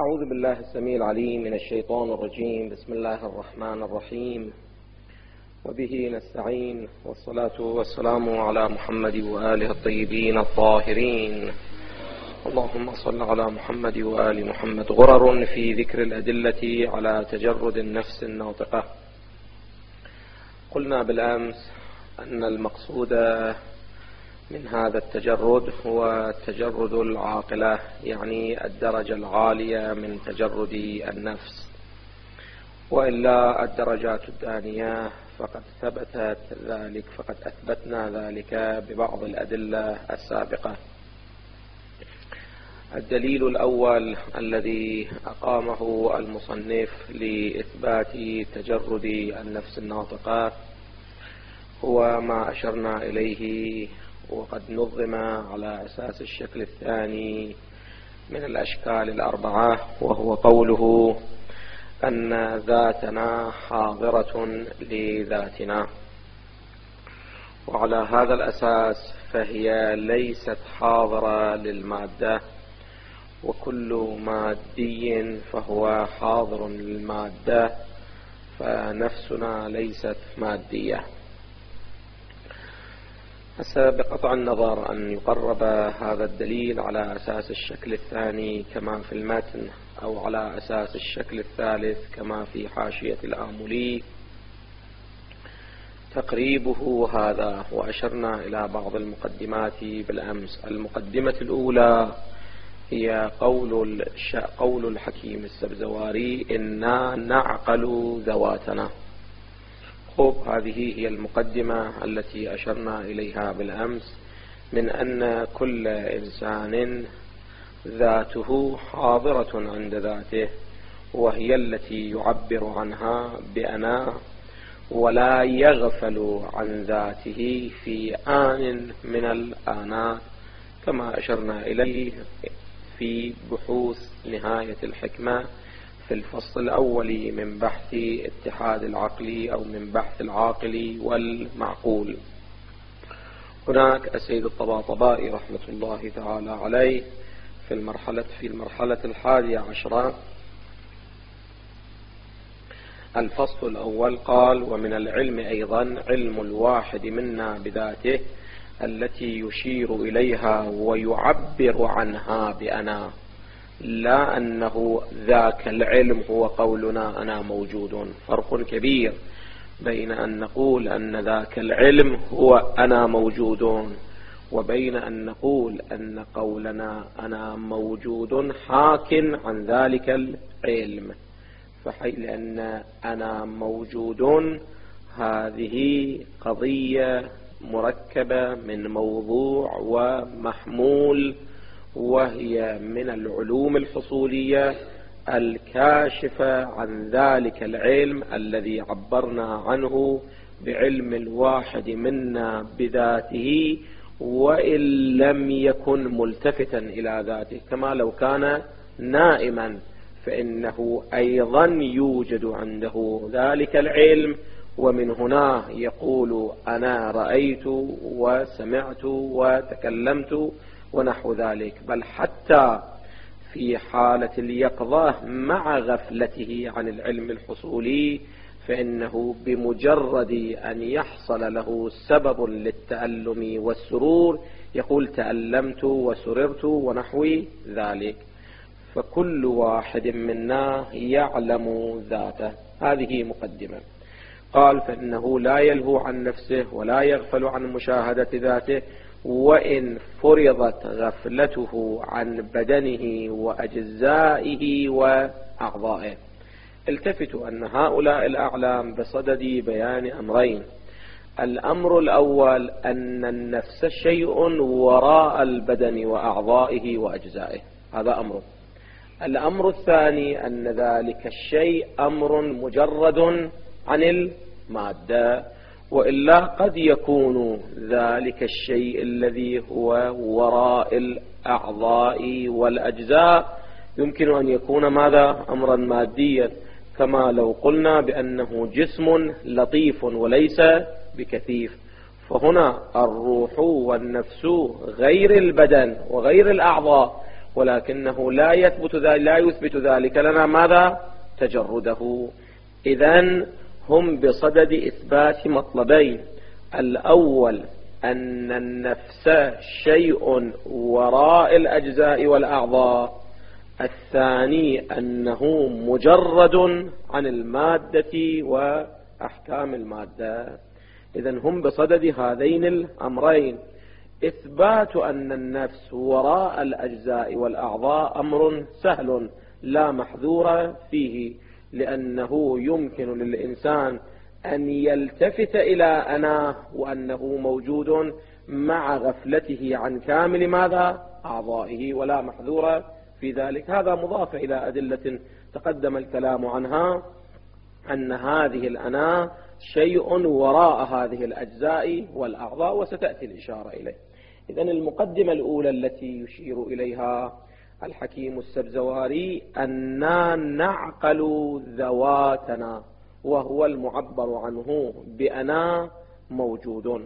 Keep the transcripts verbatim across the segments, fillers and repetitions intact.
أعوذ بالله السميع العليم من الشيطان الرجيم. بسم الله الرحمن الرحيم، وبه نستعين، والصلاة والسلام على محمد وآله الطيبين الطاهرين. اللهم صل على محمد وآل محمد. غرر في ذكر الأدلة على تجرد النفس الناطقة. قلنا بالأمس أن المقصود من هذا التجرد هو تجرد العاقلة، يعني الدرجة العالية من تجرد النفس، وإلا الدرجات الثانية فقد ثبتت ذلك فقد أثبتنا ذلك ببعض الأدلة السابقة. الدليل الأول الذي أقامه المصنف لإثبات تجرد النفس الناطقة هو ما أشرنا إليه، وقد نظم على أساس الشكل الثاني من الأشكال الأربعة، وهو قوله أن ذاتنا حاضرة لذاتنا. وعلى هذا الأساس فهي ليست حاضرة للمادة، وكل مادي فهو حاضر للمادة، فنفسنا ليست مادية. هسه بقطع النظر أن يقرب هذا الدليل على أساس الشكل الثاني كما في المتن، أو على أساس الشكل الثالث كما في حاشية الآملي، تقريبه هذا. وأشرنا إلى بعض المقدمات بالأمس. المقدمة الأولى هي قول قول الحكيم السبزواري: إنا نعقل ذواتنا. خب، هذه هي المقدمة التي أشرنا إليها بالأمس، من أن كل إنسان ذاته حاضرة عند ذاته، وهي التي يعبر عنها بأنا، ولا يغفل عن ذاته في آن من الآنات، كما أشرنا إليه في بحوث نهاية الحكمة في الفصل الأول من بحث اتحاد العقل، أو من بحث العاقل والمعقول. هناك السيد الطباطبائي رحمة الله تعالى عليه في المرحلة في المرحلة الحادية عشرة الفصل الأول قال: ومن العلم أيضا علم الواحد منا بذاته التي يشير إليها ويعبر عنها بأنا، لا أنه ذاك العلم هو قولنا أنا موجود. فرق كبير بين أن نقول أن ذاك العلم هو أنا موجود، وبين أن نقول أن قولنا أنا موجود حاك عن ذلك العلم. فحي لأن أنا موجود هذه قضية مركبة من موضوع ومحمول، وهي من العلوم الحصولية الكاشفة عن ذلك العلم الذي عبرنا عنه بعلم الواحد منا بذاته، وإن لم يكن ملتفتا إلى ذاته. كما لو كان نائما فإنه أيضا يوجد عنده ذلك العلم، ومن هنا يقول أنا رأيت وسمعت وتكلمت ونحو ذلك. بل حتى في حالة اليقظة مع غفلته عن العلم الحصولي، فإنه بمجرد أن يحصل له سبب للتألم والسرور يقول تألمت وسررت ونحو ذلك. فكل واحد منا يعلم ذاته. هذه مقدمة. قال: فإنه لا يلهو عن نفسه ولا يغفل عن مشاهدة ذاته، وإن فرضت غفلته عن بدنه وأجزائه وأعضائه. التفتوا أن هؤلاء الأعلام بصدد بيان أمرين. الأمر الأول أن النفس شيء وراء البدن وأعضائه وأجزائه، هذا أمر. الأمر الثاني أن ذلك الشيء أمر مجرد عن المادة، وإلا قد يكون ذلك الشيء الذي هو وراء الأعضاء والأجزاء يمكن أن يكون ماذا؟ أمرا ماديا، كما لو قلنا بأنه جسم لطيف وليس بكثيف. فهنا الروح والنفس غير البدن وغير الأعضاء، ولكنه لا يثبت ذلك لا يثبت ذلك لنا ماذا؟ تجرده. إذن هم بصدد إثبات مطلبين: الأول أن النفس شيء وراء الأجزاء والأعضاء، الثاني أنه مجرد عن المادة وأحكام المادة. إذن هم بصدد هذين الأمرين: إثبات أن النفس وراء الأجزاء والأعضاء أمر سهل لا محذور فيه، لأنه يمكن للإنسان أن يلتفت إلى أناه وأنه موجود مع غفلته عن كامل ماذا؟ أعضائه، ولا محذور في ذلك. هذا مضاف إلى أدلة تقدم الكلام عنها، أن هذه الأنا شيء وراء هذه الأجزاء والأعضاء، وستأتي الإشارة إليه. إذن المقدمة الأولى التي يشير إليها الحكيم السبزواري أننا نعقل ذواتنا، وهو المعبر عنه بأنا موجود.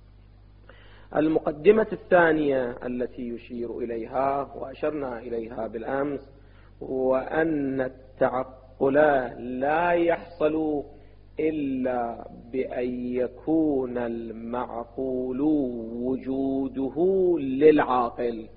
المقدمة الثانية التي يشير إليها وأشرنا إليها بالأمس، وأن التعقل لا يحصل إلا بأن يكون المعقول وجوده للعاقل،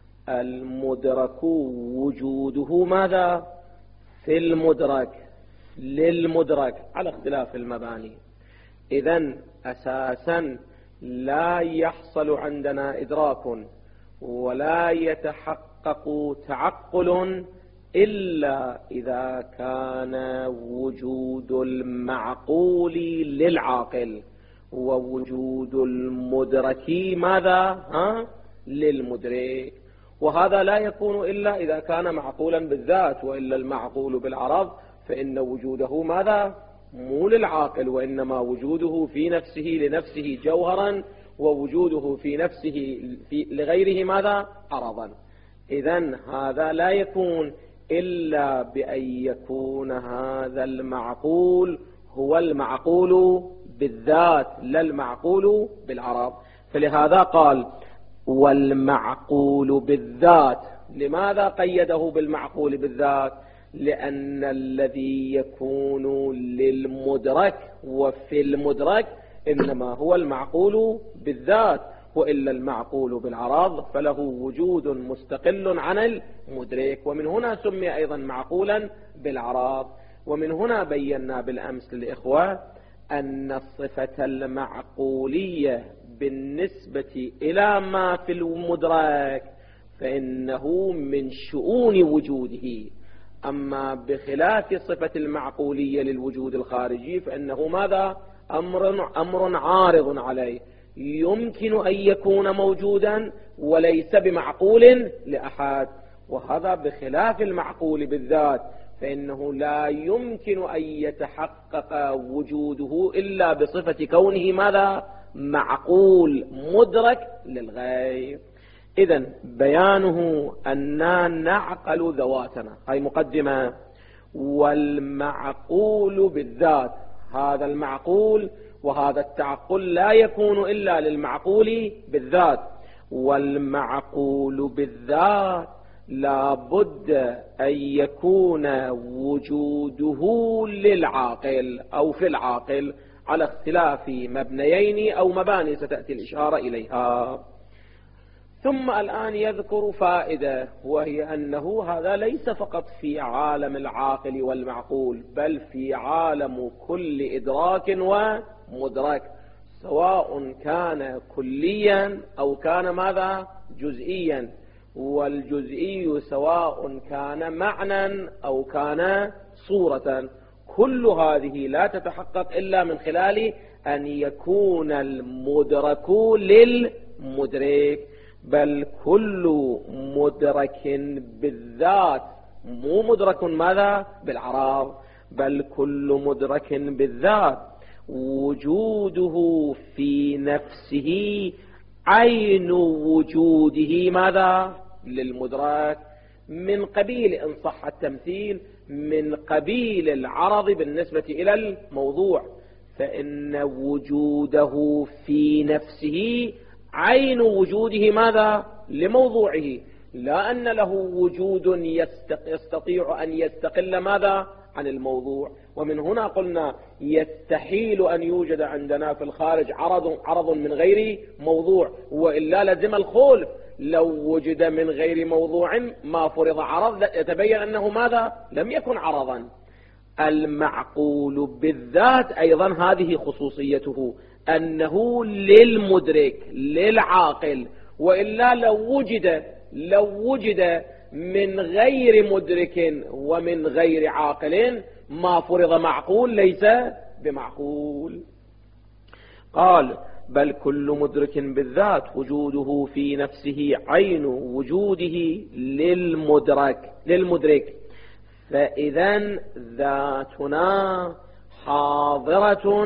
المدرك وجوده ماذا؟ في المدرك للمدرك على اختلاف المباني. إذن أساسا لا يحصل عندنا إدراك ولا يتحقق تعقل إلا إذا كان وجود المعقول للعاقل ووجود المدرك ماذا؟ ها؟ للمدرك. وهذا لا يكون إلا إذا كان معقولا بالذات، وإلا المعقول بالعرض فإن وجوده ماذا؟ مو للعاقل، وإنما وجوده في نفسه لنفسه جوهرا، ووجوده في نفسه في لغيره ماذا؟ عرضا. إذن هذا لا يكون إلا بأن يكون هذا المعقول هو المعقول بالذات لا المعقول بالعرض. فلهذا قال والمعقول بالذات. لماذا قيده بالمعقول بالذات؟ لأن الذي يكون للمدرك وفي المدرك إنما هو المعقول بالذات، وإلا المعقول بالعرض فله وجود مستقل عن المدرك. ومن هنا سمي أيضا معقولا بالعرض. ومن هنا بينا بالأمس للإخوة أن الصفة المعقولية بالنسبة إلى ما في المدرك فإنه من شؤون وجوده، أما بخلاف صفة المعقولية للوجود الخارجي فإنه ماذا؟ أمر, أمر عارض عليه، يمكن أن يكون موجودا وليس بمعقول لأحد. وهذا بخلاف المعقول بالذات، فإنه لا يمكن أن يتحقق وجوده إلا بصفة كونه ماذا؟ معقول مدرك للغير. إذن بيانه أننا نعقل ذواتنا، هاي مقدمة. والمعقول بالذات، هذا المعقول وهذا التعقل لا يكون إلا للمعقول بالذات. والمعقول بالذات لا بد أن يكون وجوده للعاقل أو في العاقل على اختلاف مبنيين أو مباني ستأتي الإشارة إليها. ثم الآن يذكر فائدة، وهي أنه هذا ليس فقط في عالم العاقل والمعقول، بل في عالم كل إدراك ومدرك، سواء كان كليا أو كان ماذا؟ جزئيا. والجزئي سواء كان معنى أو كان صورة. كل هذه لا تتحقق إلا من خلال أن يكون المدرك للمدرك. بل كل مدرك بالذات، مو مدرك ماذا؟ بالعرض، بل كل مدرك بالذات وجوده في نفسه عين وجوده ماذا؟ للمدرك، من قبيل إن صح التمثيل من قبيل العرض بالنسبة إلى الموضوع، فإن وجوده في نفسه عين وجوده ماذا؟ لموضوعه. لا أن له وجود يستطيع أن يستقل ماذا عن الموضوع. ومن هنا قلنا يستحيل أن يوجد عندنا في الخارج عرض, عرض من غير موضوع، وإلا لزم الخلف. لو وجد من غير موضوع ما فرض عرض يتبين أنه ماذا لم يكن عرضا. المعقول بالذات أيضا هذه خصوصيته، أنه للمدرك للعاقل، وإلا لو وجد لو وجد من غير مدرك ومن غير عاقل ما فرض معقول ليس بمعقول. قال بل كل مدرك بالذات وجوده في نفسه عين وجوده للمدرك للمدرك فإذا ذاتنا حاضرة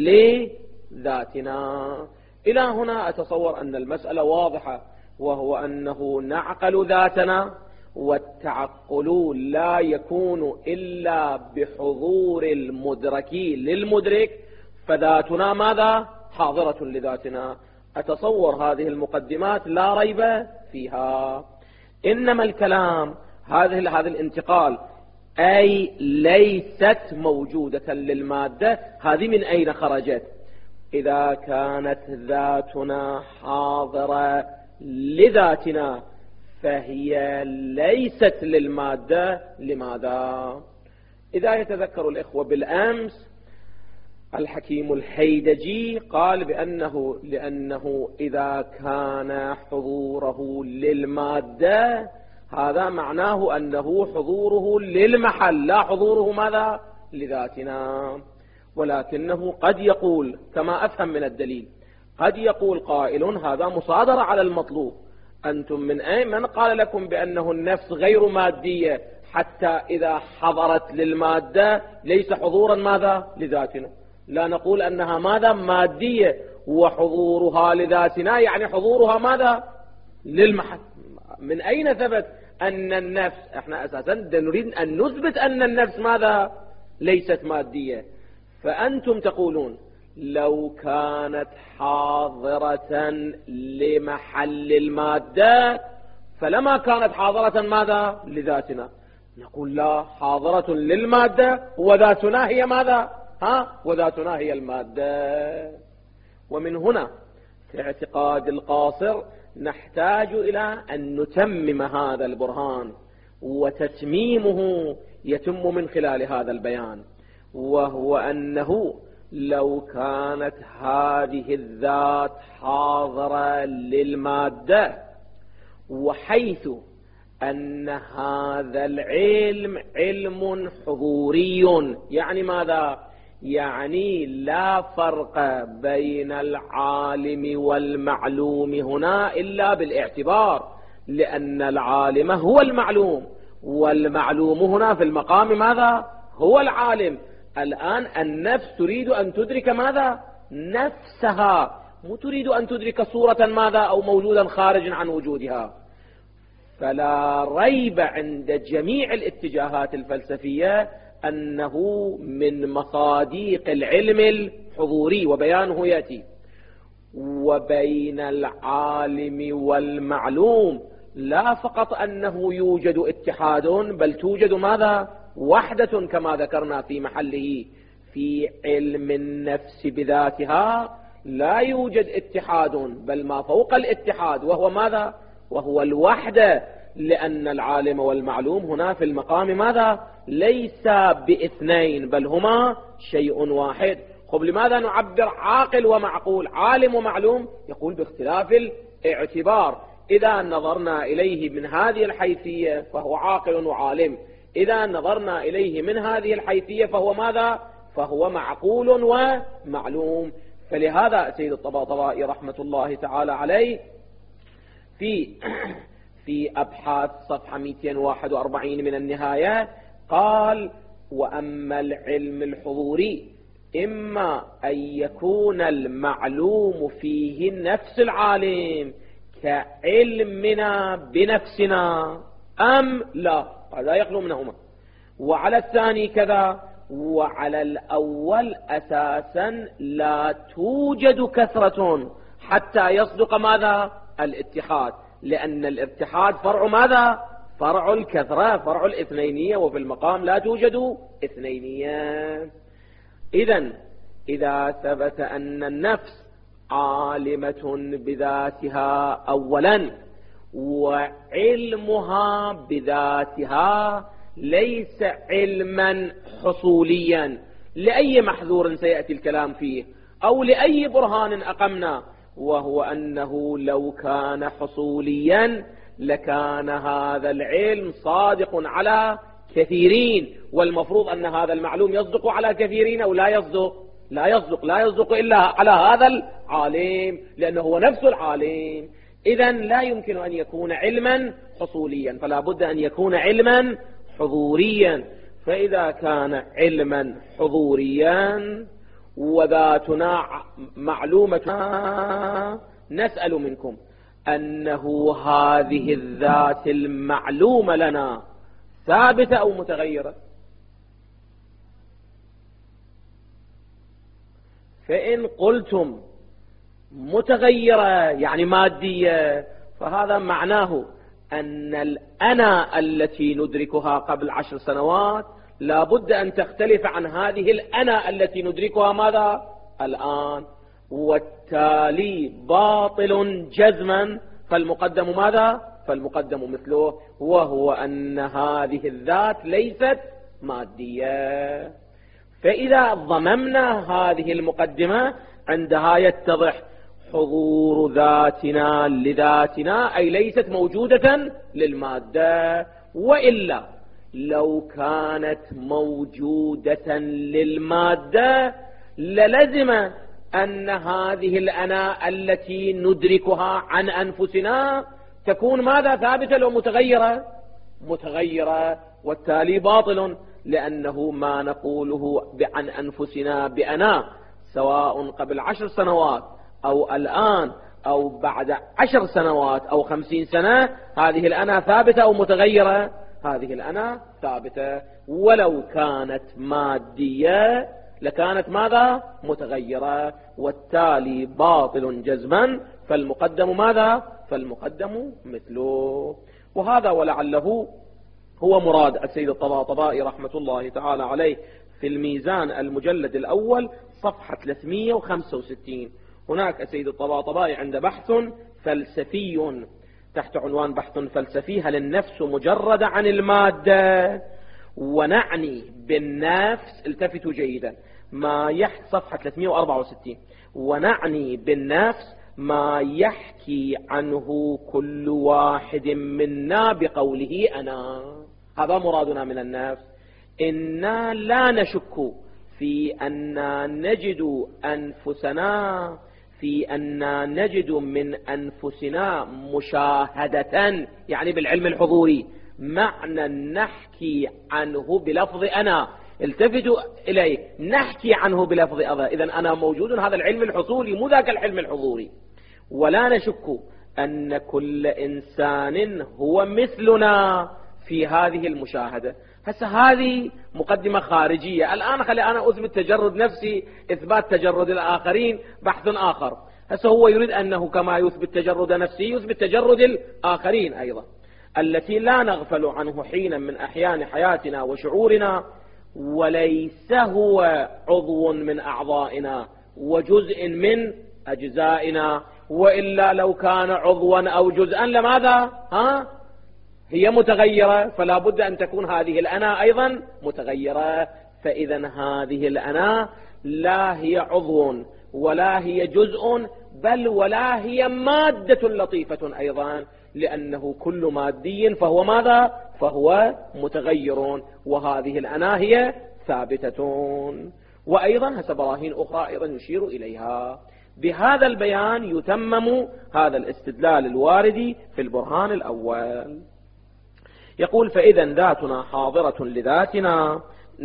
لذاتنا. إلى هنا أتصور أن المسألة واضحة، وهو أنه نعقل ذاتنا، والتعقل لا يكون إلا بحضور المدرك للمدرك، فذاتنا ماذا حاضرة لذاتنا. أتصور هذه المقدمات لا ريب فيها. إنما الكلام هذه هذا الانتقال أي ليست موجودة للمادة، هذه من أين خرجت؟ إذا كانت ذاتنا حاضرة لذاتنا فهي ليست للمادة. لماذا؟ إذا يتذكر الإخوة بالأمس الحكيم الهيدجي قال بأنه لأنه إذا كان حضوره للمادة هذا معناه أنه حضوره للمحل، لا حضوره ماذا لذاتنا. ولكنه قد يقول كما أفهم من الدليل، قد يقول قائل هذا مصادرة على المطلوب. أنتم من أين من قال لكم بأنه النفس غير مادية حتى إذا حضرت للمادة ليس حضورا ماذا لذاتنا؟ لا نقول أنها ماذا مادية وحضورها لذاتنا، يعني حضورها ماذا للمحل. من أين ثبت أن النفس؟ احنا أساسا نريد أن نثبت أن النفس ماذا ليست مادية. فأنتم تقولون لو كانت حاضرة لمحل المادة فلما كانت حاضرة ماذا لذاتنا. نقول لا، حاضرة للمادة وذاتنا هي ماذا ها وذاتنا هي المادة. ومن هنا في اعتقاد القاصر نحتاج إلى أن نتمم هذا البرهان، وتتميمه يتم من خلال هذا البيان، وهو أنه لو كانت هذه الذات حاضرة للمادة، وحيث أن هذا العلم علم حضوري، يعني ماذا؟ يعني لا فرق بين العالم والمعلوم هنا إلا بالاعتبار، لأن العالم هو المعلوم، والمعلوم هنا في المقام ماذا؟ هو العالم. الآن النفس تريد أن تدرك ماذا؟ نفسها، مو تريد أن تدرك صورة ماذا أو موجودا خارجا عن وجودها. فلا ريب عند جميع الاتجاهات الفلسفية أنه من مصاديق العلم الحضوري، وبيانه يأتي. وبين العالم والمعلوم لا فقط أنه يوجد اتحاد، بل توجد ماذا؟ وحدة، كما ذكرنا في محله. في علم النفس بذاتها لا يوجد اتحاد، بل ما فوق الاتحاد، وهو ماذا؟ وهو الوحدة، لأن العالم والمعلوم هنا في المقام ماذا؟ ليس باثنين، بل هما شيء واحد. خب لماذا نعبر عاقل ومعقول، عالم ومعلوم؟ يقول باختلاف الاعتبار. إذا نظرنا إليه من هذه الحيثية فهو عاقل وعالم، إذا نظرنا إليه من هذه الحيثية فهو ماذا؟ فهو معقول ومعلوم. فلهذا سيد الطباطبائي رحمة الله تعالى عليه في في أبحاث صفحة مئتين وواحد وأربعين من النهاية قال: وأما العلم الحضوري إما أن يكون المعلوم فيه نفس العالم كعلمنا بنفسنا أم لا، هذا يخلو منهما. وعلى الثاني كذا، وعلى الأول أساسا لا توجد كثرة حتى يصدق ماذا؟ الاتحاد، لأن الاتحاد فرع ماذا؟ فرع الكثرة، فرع الاثنينية، وفي المقام لا توجد اثنينية. إذن إذا ثبت أن النفس عالمة بذاتها أولا، وعلمها بذاتها ليس علما حصوليا لأي محذور سيأتي الكلام فيه أو لأي برهان أقمنا، وهو أنه لو كان حصوليا لكان هذا العلم صادق على كثيرين، والمفروض أن هذا المعلوم يصدق على كثيرين أو لا يصدق؟ لا يصدق، لا يصدق إلا على هذا العالم، لأنه هو نفس العالم. إذن لا يمكن أن يكون علما حصوليا، فلا بد أن يكون علما حضوريا. فإذا كان علما حضوريا وذاتنا معلومة، نسأل منكم أنه هذه الذات المعلومة لنا ثابتة أو متغيرة؟ فإن قلتم متغيرة يعني مادية، فهذا معناه أن الأنا التي ندركها قبل عشر سنوات لا بد أن تختلف عن هذه الأنا التي ندركها ماذا؟ الآن، والتالي باطل جزما، فالمقدم ماذا؟ فالمقدم مثله، وهو أن هذه الذات ليست مادية. فإذا ضممنا هذه المقدمة عندها يتضح حضور ذاتنا لذاتنا، أي ليست موجودة للمادة. وإلا لو كانت موجودة للمادة للزم أن هذه الأنا التي ندركها عن أنفسنا تكون ماذا؟ ثابتة أو متغيرة؟ متغيرة، والتالي باطل، لأنه ما نقوله عن أنفسنا بأنا سواء قبل عشر سنوات أو الآن أو بعد عشر سنوات أو خمسين سنة، هذه الأنا ثابتة أو متغيرة؟ هذه الأنا ثابتة. ولو كانت مادية لكانت ماذا؟ متغيرة، والتالي باطل جزما، فالمقدم ماذا؟ فالمقدم مثله. وهذا ولعله هو مراد السيد الطباطبائي رحمة الله تعالى عليه في الميزان المجلد الأول صفحة ثلاثمئة وخمسة وستين. هناك السيد الطباطبائي عند بحث فلسفي تحت عنوان بحث فلسفي: هل النفس مجردة عن المادة؟ ونعني بالنفس، التفتوا جيدا، ما يحكي صفحة ثلاثمئة وأربعة وستين، ونعني بالنفس ما يحكي عنه كل واحد منا بقوله أنا. هذا مرادنا من النفس. إنا لا نشك في أن نجد أنفسنا في أن نجد من أنفسنا مشاهدة، يعني بالعلم الحضوري، معنى نحكي عنه بلفظ أنا. التفتوا إليه، نحكي عنه بلفظ أنا، إذن أنا موجود، هذا العلم الحصولي مو ذاك العلم الحضوري. ولا نشك أن كل إنسان هو مثلنا في هذه المشاهدة. هسه هذه مقدمة خارجية. الآن خلي أنا أثبت تجرد نفسي، إثبات تجرد الآخرين بحث آخر. هسه هو يريد أنه كما يثبت تجرد نفسي يثبت تجرد الآخرين أيضا، التي لا نغفل عنه حينا من أحيان حياتنا وشعورنا، وليس هو عضو من أعضائنا وجزء من أجزائنا، وإلا لو كان عضوا أو جزءا لماذا؟ ها؟ هي متغيرة، فلا بد أن تكون هذه الأنا أيضا متغيرة. فإذا هذه الأنا لا هي عضو ولا هي جزء، بل ولا هي مادة لطيفة أيضا، لأنه كل مادي فهو ماذا؟ فهو متغير، وهذه الأنا هي ثابتة. وأيضا هسه براهين أخرى أيضا يشير إليها. بهذا البيان يتمم هذا الاستدلال الوارد في البرهان الأول. يقول: فإذا ذاتنا حاضرة لذاتنا،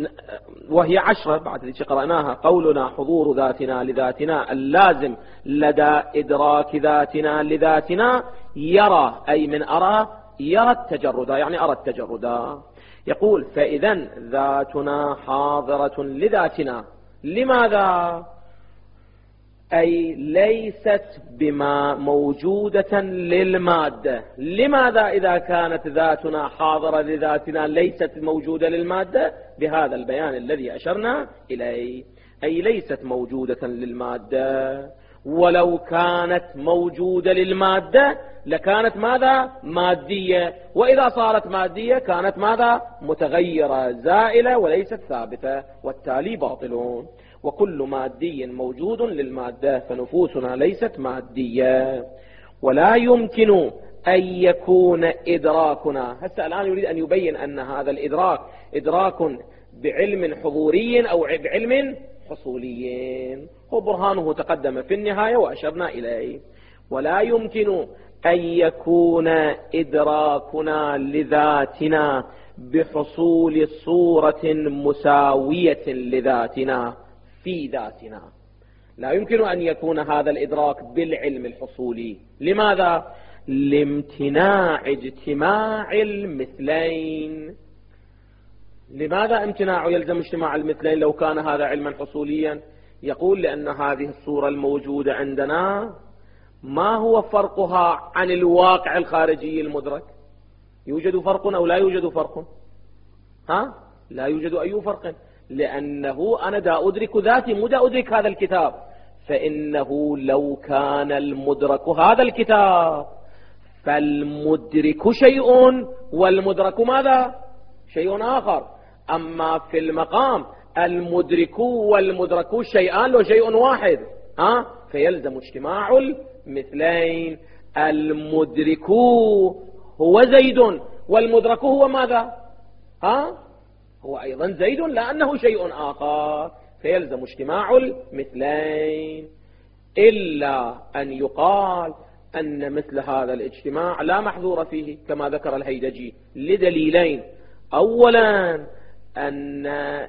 وهي عشرة بعد التي قرأناها: قولنا حضور ذاتنا لذاتنا اللازم لدى إدراك ذاتنا لذاتنا، يرى أي من أرى، يرى التجرد، يعني أرى التجرد. يقول: فإذا ذاتنا حاضرة لذاتنا. لماذا؟ أي ليست بما موجودة للمادة. لماذا إذا كانت ذاتنا حاضرة لذاتنا ليست موجودة للمادة؟ بهذا البيان الذي أشرنا إليه، أي ليست موجودة للمادة. ولو كانت موجودة للمادة لكانت ماذا؟ مادية، وإذا صارت مادية كانت ماذا؟ متغيرة زائلة وليست ثابتة، والتالي باطلون. وكل مادي موجود للمادة، فنفوسنا ليست مادية. ولا يمكن أن يكون إدراكنا، هسه الآن يريد أن يبين أن هذا الإدراك إدراك بعلم حضوري أو بعلم حصولي، وبرهانه تقدم في النهاية وأشرنا إليه. ولا يمكن أن يكون إدراكنا لذاتنا بحصول صورة مساوية لذاتنا في ذاتنا. لا يمكن أن يكون هذا الإدراك بالعلم الحصولي. لماذا؟ لامتناع اجتماع المثلين. لماذا امتناع يلزم اجتماع المثلين لو كان هذا علما حصوليا؟ يقول لأن هذه الصورة الموجودة عندنا ما هو فرقها عن الواقع الخارجي المدرك؟ يوجد فرق أو لا يوجد فرق؟ ها؟ لا يوجد أي فرق، لأنه أنا دا أدرك ذاتي مو دا أدرك هذا الكتاب. فإنه لو كان المدرك هذا الكتاب فالمدرك شيء والمدرك ماذا؟ شيء آخر. أما في المقام المدرك والمدرك شيئان لو شيء واحد، ها؟ فيلزم اجتماع المثلين. المدرك هو زيد والمدرك هو ماذا؟ ها؟ هو أيضا زيد لأنه شيء آخر، فيلزم اجتماع المثلين. إلا أن يقال أن مثل هذا الاجتماع لا محظور فيه كما ذكر الهيدجي لدليلين. أولا أن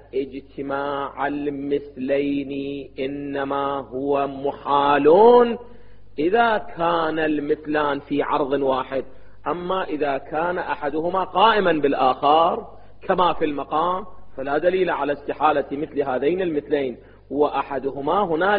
اجتماع المثلين إنما هو محال إذا كان المثلان في عرض واحد، أما إذا كان أحدهما قائما بالآخر كما في المقام فلا دليل على استحالة مثل هذين المثلين، وأحدهما هنا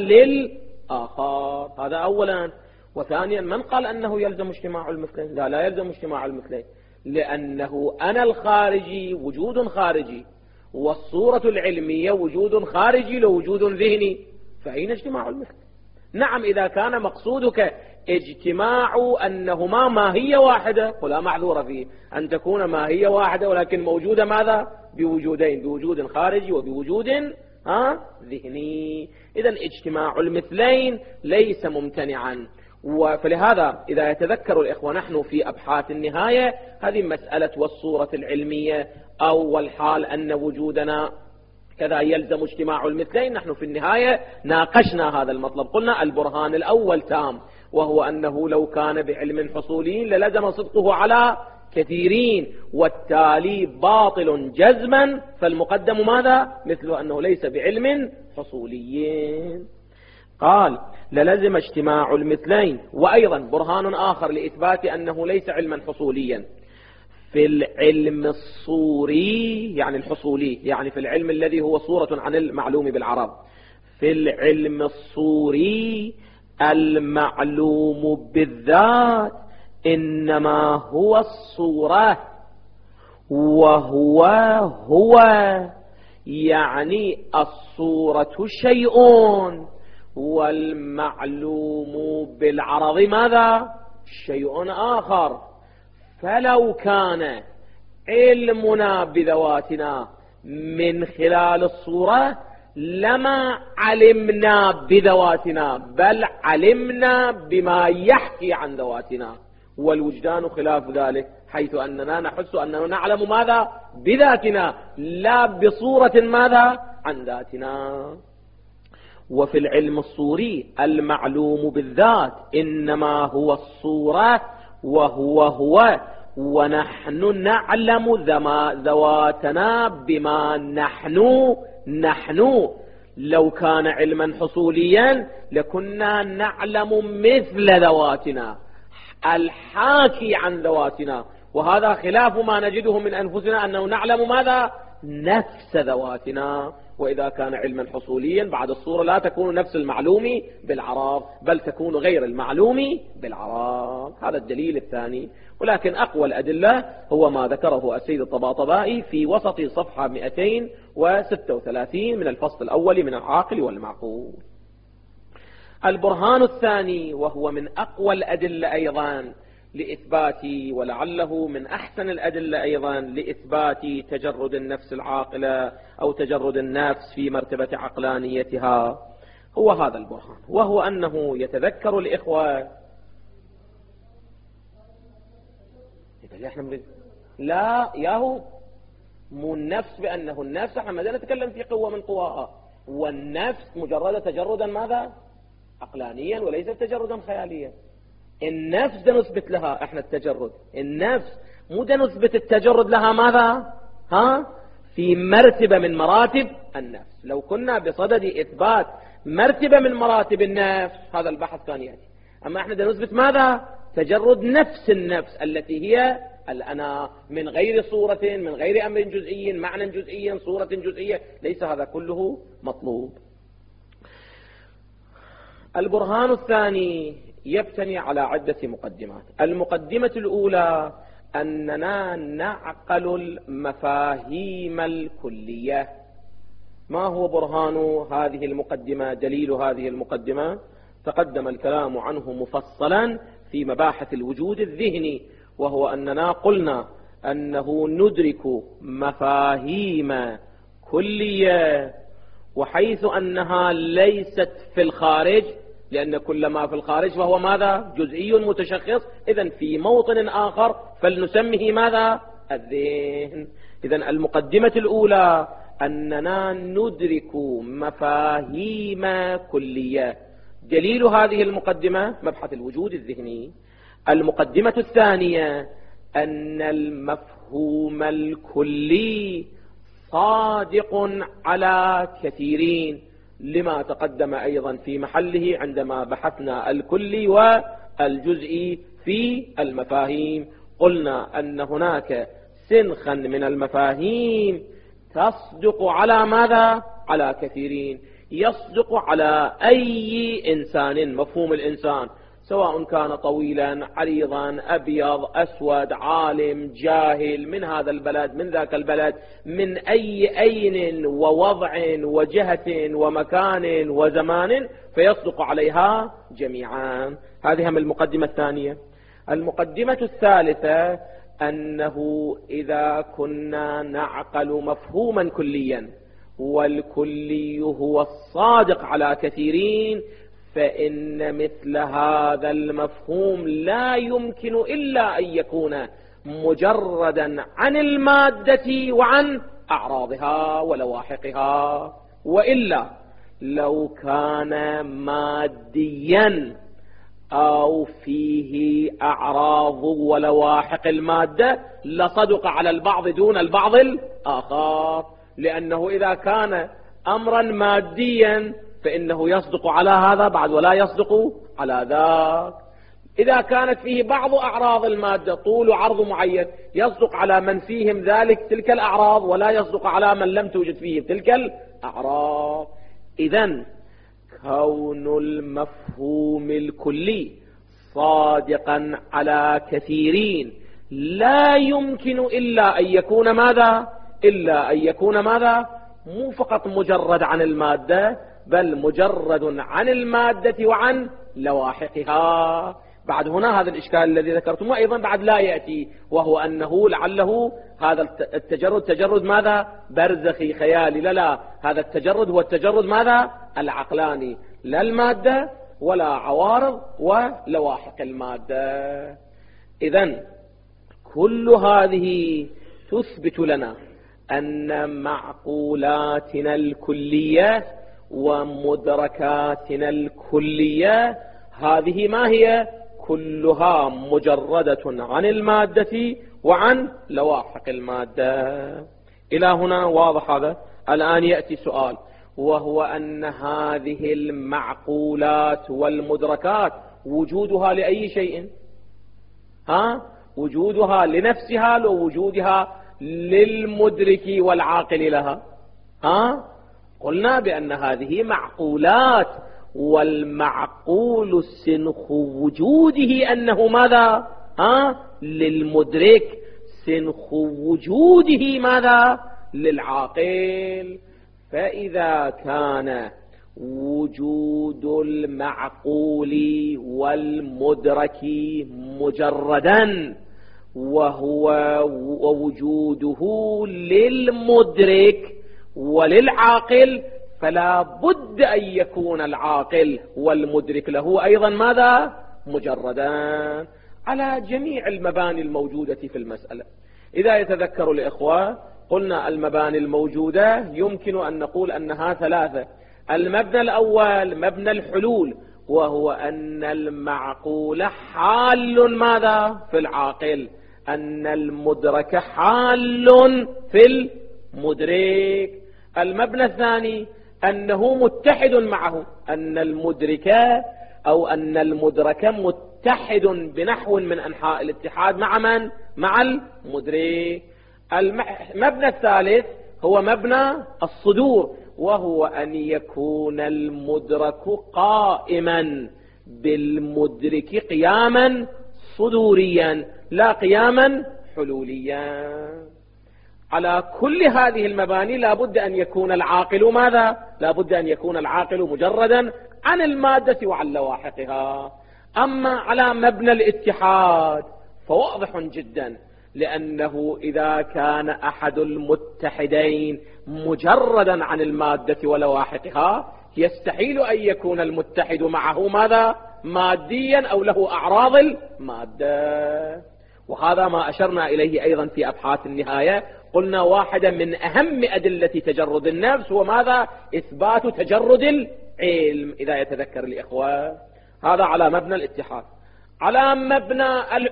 للآخر. هذا أولا. وثانيا من قال أنه يلزم اجتماع المثلين؟ لا لا يلزم اجتماع المثلين، لأنه أنا الخارجي وجود خارجي، والصورة العلمية وجود خارجي لوجود ذهني، فأين اجتماع المثلين؟ نعم إذا كان مقصودك اجتماع أنهما ماهية واحدة ولا معذور فيه أن تكون ماهية واحدة ولكن موجودة ماذا؟ بوجودين، بوجود خارجي وبوجود ها ذهني. إذن اجتماع المثلين ليس ممتنعا. فلهذا إذا يتذكر الإخوة نحن في أبحاث النهاية هذه مسألة والصورة العلمية أو الحال أن وجودنا كذا يلزم اجتماع المثلين، نحن في النهاية ناقشنا هذا المطلب. قلنا البرهان الأول تام، وهو أنه لو كان بعلم حصولي للزم صدقه على كثيرين، والتالي باطل جزما، فالمقدم ماذا؟ مثل أنه ليس بعلم حصولي. قال للزم اجتماع المثلين. وأيضا برهان آخر لإثبات أنه ليس علما حصوليا في العلم الصوري، يعني الحصولي، يعني في العلم الذي هو صورة عن المعلوم بالعرب. في العلم الصوري المعلوم بالذات إنما هو الصورة، وهو هو يعني الصورة شيء والمعلوم بالعرض ماذا؟ شيء آخر. فلو كان علمنا بذواتنا من خلال الصورة لما علمنا بذواتنا، بل علمنا بما يحكي عن ذواتنا، والوجدان خلاف ذلك، حيث أننا نحس أننا نعلم ماذا؟ بذاتنا، لا بصورة ماذا؟ عن ذاتنا. وفي العلم الصوري المعلوم بالذات إنما هو الصورة، وهو هو، ونحن نعلم ذواتنا بما نحن نحن. لو كان علما حصوليا لكنا نعلم مثل ذواتنا الحاكي عن ذواتنا، وهذا خلاف ما نجده من أنفسنا أنه نعلم ماذا؟ نفس ذواتنا. وإذا كان علما حصوليا بعد الصورة لا تكون نفس المعلوم بالعراض بل تكون غير المعلوم بالعراض. هذا الدليل الثاني. ولكن أقوى الأدلة هو ما ذكره السيد الطباطبائي في وسط صفحة مئتين وستة وثلاثين من الفصل الأول من العاقل والمعقول. البرهان الثاني وهو من أقوى الأدلة أيضا لإثبات، ولعله من أحسن الأدلة أيضا لإثبات تجرد النفس العاقلة أو تجرد النفس في مرتبة عقلانيتها، هو هذا البرهان، وهو أنه يتذكر الإخوة. لا ياهو مو النفس بأنه النفس، احنا ما نتكلم في قوة من قواها، والنفس مجرد تجردا ماذا؟ عقلانيا وليس تجردا خياليا. النفس ده نثبت لها احنا التجرد، النفس مو ده نثبت التجرد لها ماذا؟ ها؟ في مرتبة من مراتب النفس. لو كنا بصدد إثبات مرتبة من مراتب النفس هذا البحث كان يأتي، أما احنا ده نثبت ماذا؟ تجرد نفس النفس التي هي الأنا، من غير صورة، من غير أمر جزئي، معنى جزئي، صورة جزئية، ليس هذا كله مطلوب. البرهان الثاني يبتني على عدة مقدمات. المقدمة الأولى أننا نعقل المفاهيم الكلية. ما هو برهان هذه المقدمة؟ دليل هذه المقدمة تقدم الكلام عنه مفصلا في مباحث الوجود الذهني، وهو أننا قلنا أنه ندرك مفاهيم كلية، وحيث أنها ليست في الخارج، لأن كل ما في الخارج فهو ماذا؟ جزئي متشخص، إذن في موطن آخر فلنسميه ماذا؟ الذهن. إذن المقدمة الأولى أننا ندرك مفاهيم كلية. دليل هذه المقدمة مبحث الوجود الذهني. المقدمة الثانية أن المفهوم الكلي صادق على كثيرين، لما تقدم أيضا في محله عندما بحثنا الكلي والجزئي في المفاهيم. قلنا أن هناك سنخا من المفاهيم تصدق على ماذا؟ على كثيرين. يصدق على أي إنسان، مفهوم الإنسان سواء كان طويلا عريضا أبيض أسود عالم جاهل، من هذا البلد من ذاك البلد، من أي أين ووضع وجهة ومكان وزمان، فيصدق عليها جميعا. هذه هم المقدمة الثانية. المقدمة الثالثة أنه إذا كنا نعقل مفهوما كليا والكلي هو الصادق على كثيرين، فإن مثل هذا المفهوم لا يمكن إلا أن يكون مجردا عن المادة وعن أعراضها ولواحقها، وإلا لو كان ماديا أو فيه أعراض ولواحق المادة لصدق على البعض دون البعض الآخر، لأنه إذا كان أمرا ماديا فإنه يصدق على هذا بعد ولا يصدق على ذاك. إذا كانت فيه بعض أعراض المادة طول وعرض معين يصدق على من فيهم ذلك تلك الأعراض ولا يصدق على من لم توجد فيه تلك الأعراض. إذن كون المفهوم الكلي صادقا على كثيرين لا يمكن إلا أن يكون ماذا؟ إلا أن يكون ماذا؟ مو فقط مجرد عن المادة، بل مجرد عن المادة وعن لواحقها. بعد هنا هذا الإشكال الذي ذكرتم أيضا بعد لا يأتي، وهو أنه لعله هذا التجرد تجرد ماذا؟ برزخي خيالي. لا لا، هذا التجرد هو التجرد ماذا؟ العقلاني، لا المادة ولا عوارض ولواحق المادة. إذن كل هذه تثبت لنا أن معقولاتنا الكلية ومدركاتنا الكلية هذه ما هي؟ كلها مجردة عن المادة وعن لواحق المادة. إلى هنا واضح هذا؟ الآن يأتي سؤال، وهو أن هذه المعقولات والمدركات وجودها لأي شيء؟ ها؟ وجودها لنفسها لو وجودها للمدرك والعاقل لها؟ ها؟ قلنا بأن هذه معقولات، والمعقول سنخ وجوده أنه ماذا؟ ها؟ للمدرك، سنخ وجوده ماذا؟ للعاقل. فإذا كان وجود المعقول والمدرك مجردا وهو ووجوده للمدرك وللعاقل، فلا بد أن يكون العاقل والمدرك له أيضا ماذا؟ مجردا، على جميع المباني الموجودة في المسألة. إذا يتذكر الإخوة قلنا المباني الموجودة يمكن أن نقول أنها ثلاثة. المبنى الأول مبنى الحلول، وهو أن المعقول حال ماذا؟ في العاقل، أن المدرك حال في المدرك. المبنى الثاني أنه متحد معه، أن المدرك أو أن المدرك متحد بنحو من أنحاء الاتحاد مع من؟ مع المدرك. المبنى الثالث هو مبنى الصدور، وهو أن يكون المدرك قائما بالمدرك قياما صدوريا لا قياما حلوليا. على كل هذه المباني لا بد أن يكون العاقل ماذا؟ لا بد أن يكون العاقل مجردا عن المادة وعن لواحقها. أما على مبنى الاتحاد فواضح جدا، لأنه إذا كان أحد المتحدين مجردا عن المادة ولواحقها يستحيل أن يكون المتحد معه ماذا؟ ماديا أو له أعراض المادة. وهذا ما أشرنا إليه أيضا في أبحاث النهاية. قلنا واحدة من أهم أدلة تجرد النفس هو ماذا؟ إثبات تجرد العلم، إذا يتذكر الإخوة. هذا على مبنى الاتحاد. على مبنى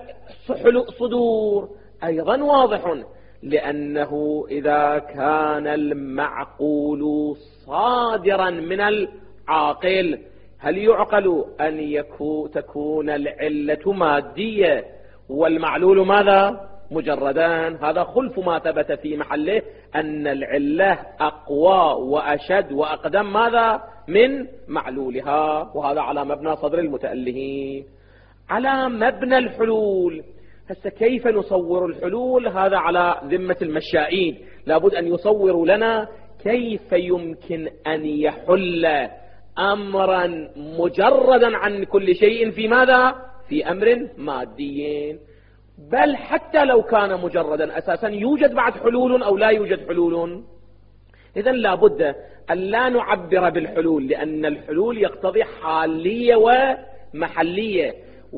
الصدور أيضا واضح، لأنه إذا كان المعقول صادرا من العاقل هل يعقل أن يكون تكون العلة مادية والمعلول ماذا؟ مجردان؟ هذا خلف ما ثبت في محله، أن العلة أقوى وأشد وأقدم ماذا؟ من معلولها. وهذا على مبنى صدر المتألهين. على مبنى الحلول، هسه كيف نصور الحلول؟ هذا على ذمة المشائين، لابد أن يصوروا لنا كيف يمكن أن يحل أمرا مجردا عن كل شيء في ماذا؟ في أمر مادي. بل حتى لو كان مجردا أساسا يوجد بعد حلول أو لا يوجد حلول. إذن لابد أن لا نعبر بالحلول، لأن الحلول يقتضي حالية ومحلية،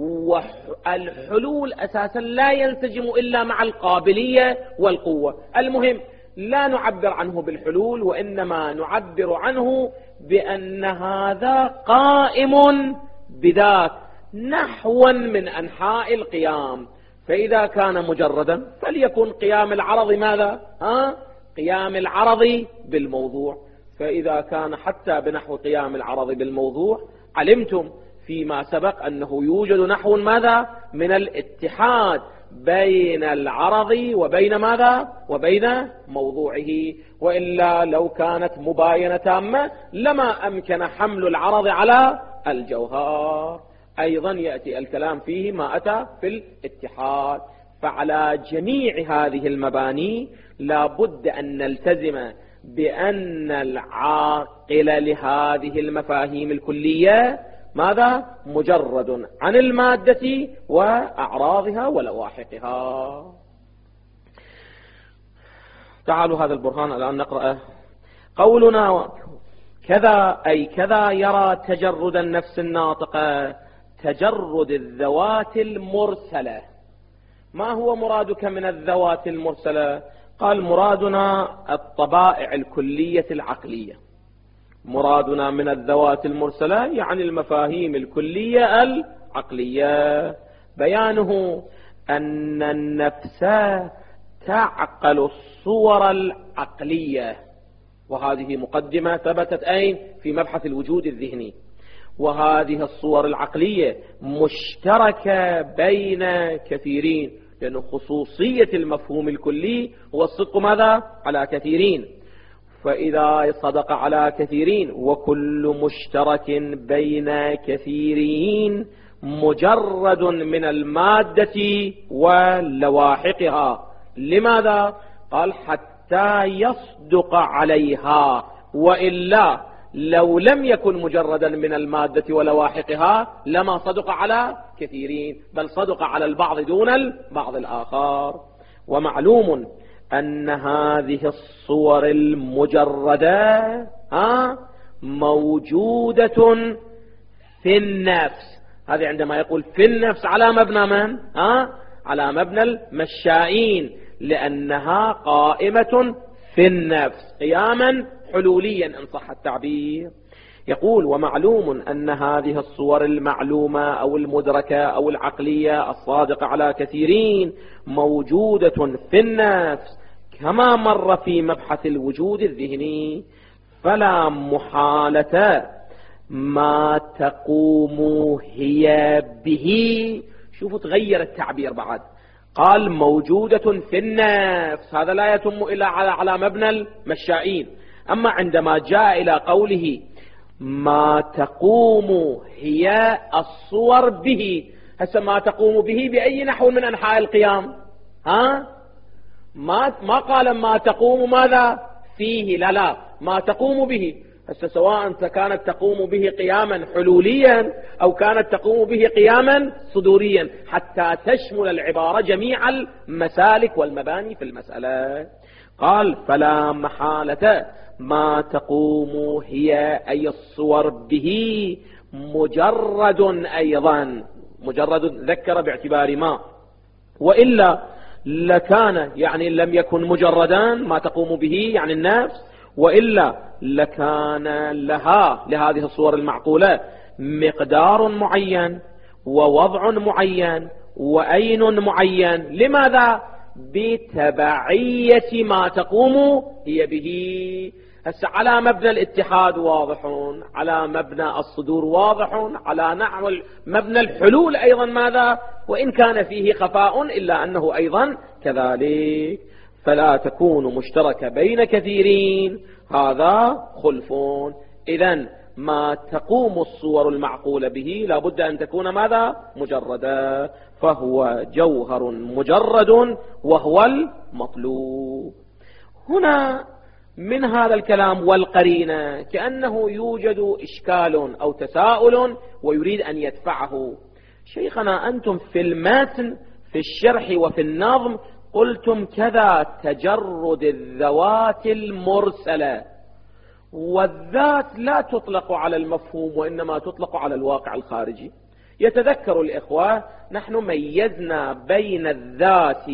والحلول أساسا لا ينسجم إلا مع القابلية والقوة. المهم لا نعبر عنه بالحلول، وإنما نعبر عنه بأن هذا قائم بذاك نحوا من أنحاء القيام. فإذا كان مجردا فليكن قيام العرض ماذا؟ ها؟ قيام العرض بالموضوع. فإذا كان حتى بنحو قيام العرض بالموضوع علمتم فيما سبق أنه يوجد نحو ماذا؟ من الاتحاد بين العرض وبين ماذا؟ وبين موضوعه. وإلا لو كانت مباينة تامة لما أمكن حمل العرض على الجوهر. أيضا يأتي الكلام فيه ما أتى في الاتحاد. فعلى جميع هذه المباني لا بد أن نلتزم بأن العاقل لهذه المفاهيم الكلية ماذا؟ مجرد عن المادة وأعراضها ولواحقها. تعالوا هذا البرهان الآن نقرأه. قولنا كذا أي كذا يرى تجرد النفس الناطقة تجرد الذوات المرسلة. ما هو مرادك من الذوات المرسلة؟ قال مرادنا الطبائع الكلية العقلية. مرادنا من الذوات المرسلة يعني المفاهيم الكلية العقلية. بيانه أن النفس تعقل الصور العقلية، وهذه مقدمة ثبتت أين؟ في مبحث الوجود الذهني. وهذه الصور العقلية مشتركة بين كثيرين، لأنه خصوصية المفهوم الكلي هو الصدق ماذا؟ على كثيرين. فإذا صدق على كثيرين وكل مشترك بين كثيرين مجرد من المادة ولواحقها. لماذا؟ قال حتى يصدق عليها، وإلا لو لم يكن مجردا من المادة ولواحقها لما صدق على كثيرين، بل صدق على البعض دون البعض الآخر. ومعلوم أن هذه الصور المجردة ها موجودة في النفس. هذه عندما يقول في النفس على مبنى من؟ ها على مبنى المشائين، لأنها قائمة في النفس قياما حلوليا إن صح التعبير. يقول ومعلوم أن هذه الصور المعلومة أو المدركة أو العقلية الصادقة على كثيرين موجودة في النفس كما مر في مبحث الوجود الذهني، فلا محالة ما تقوم هي به. شوفوا تغير التعبير بعد، قال موجودة في النفس، هذا لا يتم إلا على على مبنى المشائين. أما عندما جاء إلى قوله ما تقوم هي الصور به، هسه ما تقوم به بأي نحو من أنحاء القيام؟ ها ما ما قال ما تقوم ماذا فيه، لا لا ما تقوم به. هسه سواء كانت تقوم به قياما حلوليا أو كانت تقوم به قياما صدوريا، حتى تشمل العبارة جميع المسالك والمباني في المسألة. قال فلا محالة ما تقوم هي أي الصور به مجرد، أيضا مجرد ذكر باعتبار ما، وإلا لكان يعني لم يكن مجردا ما تقوم به يعني النفس، وإلا لكان لها لهذه الصور المعقولة مقدار معين ووضع معين وأين معين. لماذا؟ بتبعية ما تقوم هي به. هسه على مبنى الاتحاد واضح، على مبنى الصدور واضح، على نحو مبنى الحلول أيضا ماذا؟ وإن كان فيه خفاء إلا أنه أيضا كذلك. فلا تكون مشتركة بين كثيرين، هذا خلف. إذن ما تقوم الصور المعقولة به لابد أن تكون ماذا؟ مجردة، فهو جوهر مجرد وهو المطلوب. هنا من هذا الكلام والقرينة كأنه يوجد إشكال أو تساؤل ويريد أن يدفعه. شيخنا أنتم في المتن في الشرح وفي النظم قلتم كذا تجرد الذوات المرسلة، والذات لا تطلق على المفهوم وإنما تطلق على الواقع الخارجي. يتذكر الإخوة نحن ميزنا بين الذات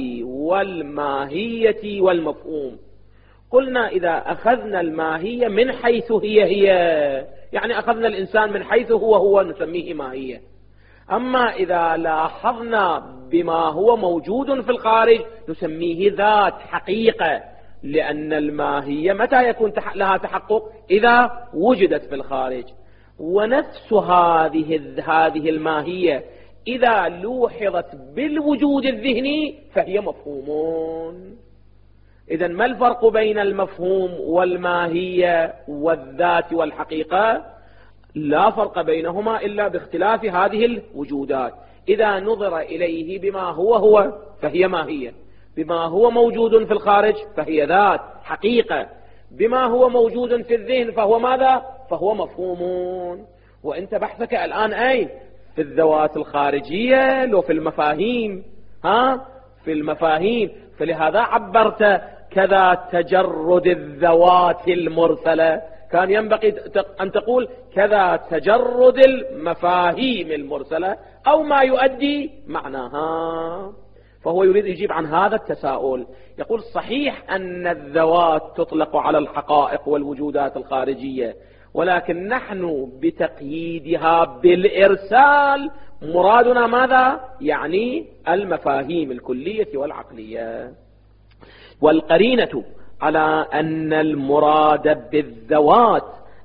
والماهية والمفهوم. قلنا إذا أخذنا الماهية من حيث هي هي، يعني أخذنا الإنسان من حيث هو هو نسميه ماهية. أما إذا لاحظنا بما هو موجود في الخارج نسميه ذات حقيقة، لأن الماهية متى يكون لها تحقق؟ إذا وجدت في الخارج. ونفس هذه هذه الماهية إذا لوحظت بالوجود الذهني فهي مفهومون. إذن ما الفرق بين المفهوم والماهية والذات والحقيقة؟ لا فرق بينهما إلا باختلاف هذه الوجودات. إذا نظر إليه بما هو هو فهي ماهية، بما هو موجود في الخارج فهي ذات حقيقة، بما هو موجود في الذهن فهو ماذا؟ فهو مفهومون. وانت بحثك الآن أين؟ في الذوات الخارجية لو في المفاهيم؟ ها في المفاهيم. فلهذا عبرت كذا تجرد الذوات المرسلة، كان ينبغي أن تقول كذا تجرد المفاهيم المرسلة أو ما يؤدي معناها. فهو يريد يجيب عن هذا التساؤل. يقول صحيح أن الذوات تطلق على الحقائق والوجودات الخارجية، ولكن نحن بتقييدها بالإرسال مرادنا ماذا؟ يعني المفاهيم الكلية والعقلية. والقرينة على أن المراد بالذوات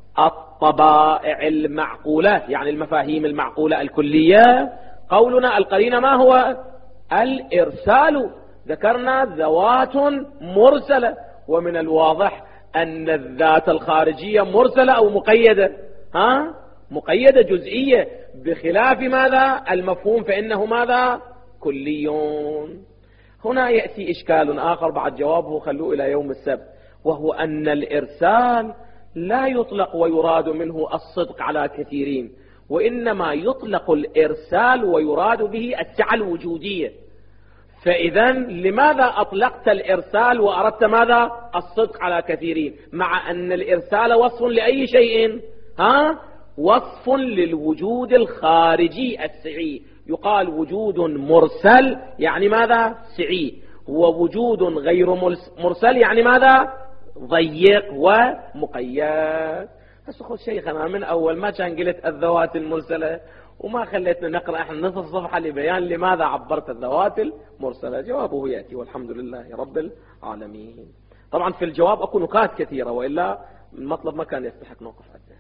الطبائع المعقولة، يعني المفاهيم المعقولة الكلية. قولنا القرينة ما هو؟ الإرسال. ذكرنا ذوات مرسلة، ومن الواضح أن الذات الخارجية مرسلة أو مقيدة، ها؟ مقيدة جزئية، بخلاف ماذا؟ المفهوم فإنه ماذا؟ كليون. هنا يأتي إشكال آخر بعد جوابه خلوه إلى يوم السبت، وهو أن الإرسال لا يطلق ويراد منه الصدق على كثيرين، وإنما يطلق الإرسال ويراد به السعة الوجودية. فإذا لماذا أطلقت الإرسال وأردت ماذا؟ الصدق على كثيرين، مع أن الإرسال وصف لأي شيء؟ ها؟ وصف للوجود الخارجي السعي. يقال وجود مرسل يعني ماذا؟ سعي. ووجود غير مرسل يعني ماذا؟ ضيق ومقيد. أسخذ شيخنا من أول ما كان قلت الذوات المرسلة وما خليتنا نقرأ احنا نصف صفحة لبيان لماذا عبرت الذوات المرسلة. جوابه يأتي والحمد لله رب العالمين. طبعا في الجواب أكو نكات كثيرة، وإلا المطلب ما كان يستحق نوقف حتى.